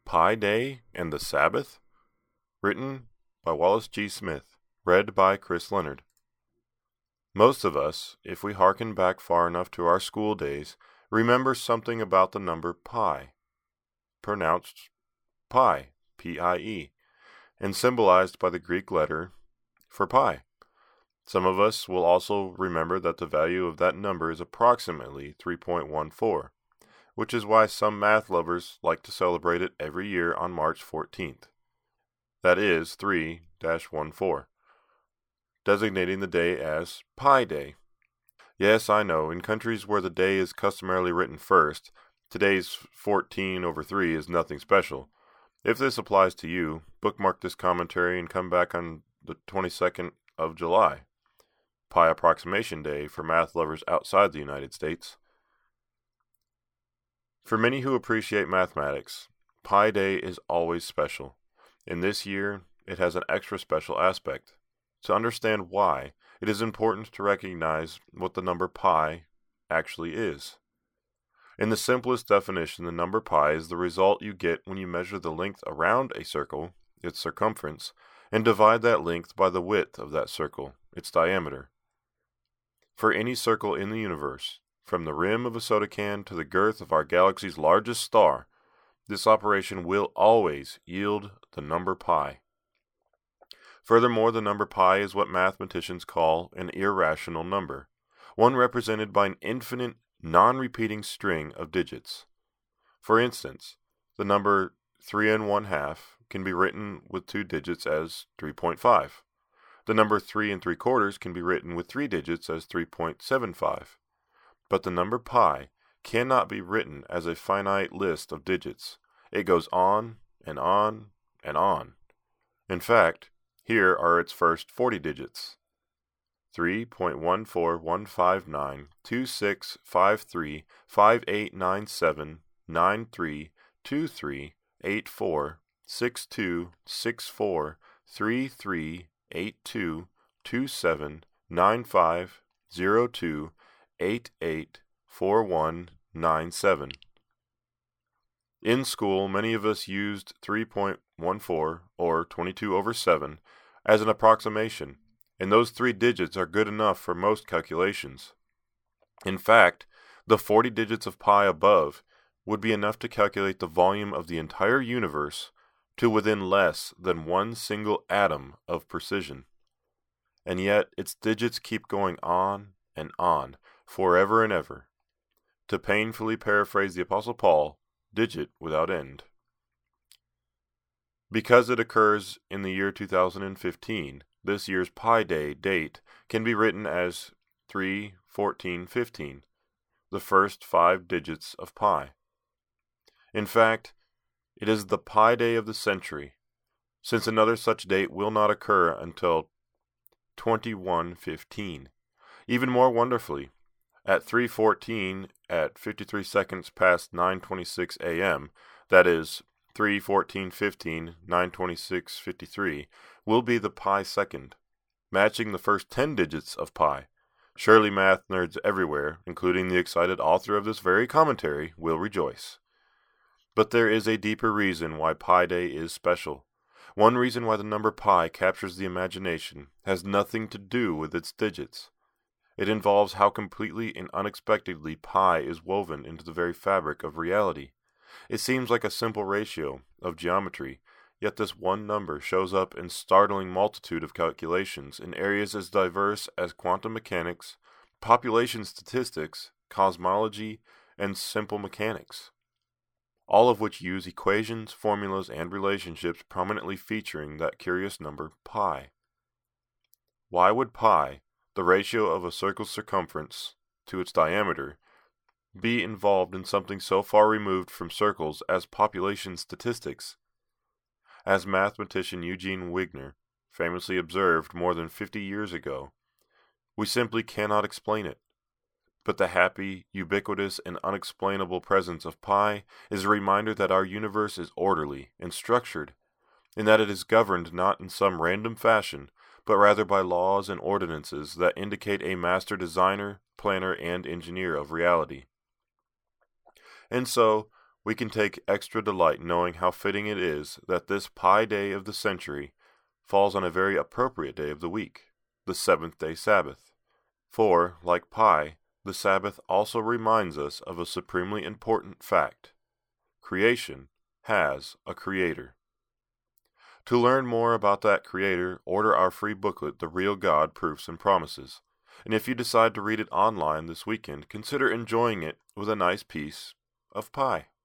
Pi Day and the Sabbath? Written by Wallace G. Smith. Read by Chris Leonard. Most of us, if we hearken back far enough to our school days, remember something about the number pi, pronounced pi, P-I-E, and symbolized by the Greek letter for pi. Some of us will also remember that the value of that number is approximately 3.14, which is why some math lovers like to celebrate it every year on March 14th. That is 3-14, designating the day as Pi Day. Yes, I know, in countries where the day is customarily written first, today's 14/3 is nothing special. If this applies to you, bookmark this commentary and come back on the 22nd of July, Pi Approximation Day for math lovers outside the United States. For many who appreciate mathematics, Pi Day is always special. And this year, it has an extra special aspect. To understand why, it is important to recognize what the number pi actually is. In the simplest definition, the number pi is the result you get when you measure the length around a circle, its circumference, and divide that length by the width of that circle, its diameter. For any circle in the universe, from the rim of a soda can to the girth of our galaxy's largest star, this operation will always yield the number pi. Furthermore, the number pi is what mathematicians call an irrational number, one represented by an infinite, non-repeating string of digits. For instance, the number 3 1/2 can be written with 2 digits as 3.5. The number 3 3/4 can be written with 3 digits as 3.75. But the number pi cannot be written as a finite list of digits. It goes on and on and on. In fact, here are its first 40 digits. 3.14158353846263843382279502884197. In school, many of us used 3.14, or 22/7, as an approximation, and those 3 digits are good enough for most calculations. In fact, the 40 digits of pi above would be enough to calculate the volume of the entire universe to within less than one single atom of precision. And yet, its digits keep going on and on, forever and ever. To painfully paraphrase the Apostle Paul, digit without end. Because it occurs in the year 2015, this year's Pi Day date can be written as 3-14-15, the first 5 digits of pi. In fact, it is the Pi Day of the century, since another such date will not occur until 2115. Even more wonderfully, at 3:14 at 53 seconds past 9:26 a.m., that is 3/14-15, 9:26:53, will be the pi second, matching the first 10 digits of pi. Surely math nerds everywhere, including the excited author of this very commentary, will rejoice. But there is a deeper reason why Pi Day is special. One reason why the number pi captures the imagination has nothing to do with its digits. It involves how completely and unexpectedly pi is woven into the very fabric of reality. It seems like a simple ratio of geometry, yet this one number shows up in startling multitude of calculations in areas as diverse as quantum mechanics, population statistics, cosmology, and simple mechanics, all of which use equations, formulas, and relationships prominently featuring that curious number pi. Why would pi, the ratio of a circle's circumference to its diameter, be involved in something so far removed from circles as population statistics? As mathematician Eugene Wigner famously observed more than 50 years ago, we simply cannot explain it. But the happy, ubiquitous, and unexplainable presence of pi is a reminder that our universe is orderly and structured, and that it is governed not in some random fashion, but rather by laws and ordinances that indicate a master designer, planner, and engineer of reality. And so, we can take extra delight knowing how fitting it is that this Pi Day of the century falls on a very appropriate day of the week, the seventh-day Sabbath. For, like Pi, the Sabbath also reminds us of a supremely important fact. Creation has a Creator. To learn more about that Creator, order our free booklet, The Real God, Proofs and Promises. And if you decide to read it online this weekend, consider enjoying it with a nice piece of pie.